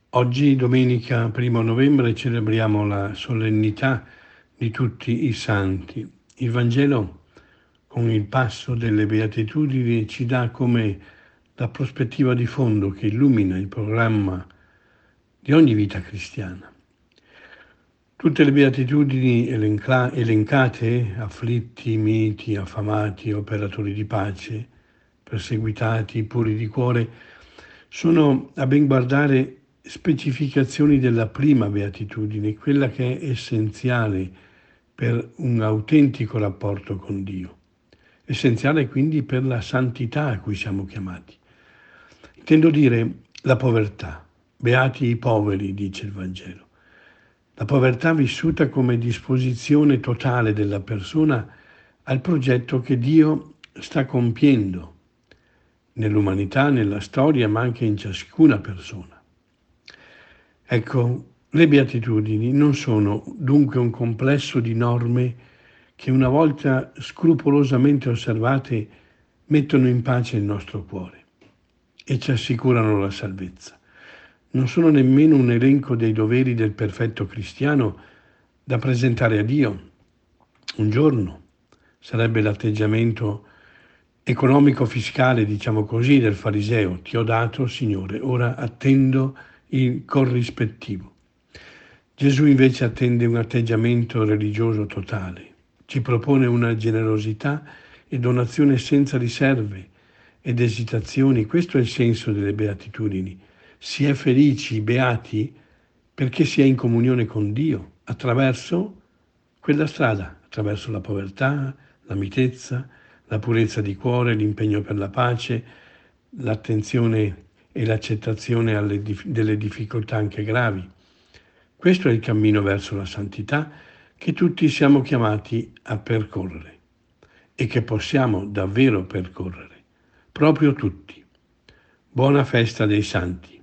Oggi, domenica 1 novembre, celebriamo la solennità di tutti i santi. Il Vangelo, con il passo delle Beatitudini, ci dà come la prospettiva di fondo che illumina il programma di ogni vita cristiana. Tutte le beatitudini elencate, afflitti, miti, affamati, operatori di pace, perseguitati, puri di cuore, sono a ben guardare specificazioni della prima beatitudine, quella che è essenziale per un autentico rapporto con Dio, essenziale quindi per la santità a cui siamo chiamati. Intendo dire la povertà. Beati i poveri, dice il Vangelo. La povertà vissuta come disposizione totale della persona al progetto che Dio sta compiendo nell'umanità, nella storia, ma anche in ciascuna persona. Ecco, le beatitudini non sono dunque un complesso di norme che una volta scrupolosamente osservate mettono in pace il nostro cuore e ci assicurano la salvezza. Non sono nemmeno un elenco dei doveri del perfetto cristiano da presentare a Dio. Un giorno sarebbe l'atteggiamento economico-fiscale, diciamo così, del fariseo. Ti ho dato, Signore, ora attendo il corrispettivo. Gesù invece attende un atteggiamento religioso totale. Ci propone una generosità e donazione senza riserve ed esitazioni. Questo è il senso delle beatitudini. Si è felici, beati, perché si è in comunione con Dio attraverso quella strada, attraverso la povertà, la mitezza, la purezza di cuore, l'impegno per la pace, l'attenzione e l'accettazione delle difficoltà anche gravi. Questo è il cammino verso la santità che tutti siamo chiamati a percorrere e che possiamo davvero percorrere, proprio tutti. Buona festa dei santi.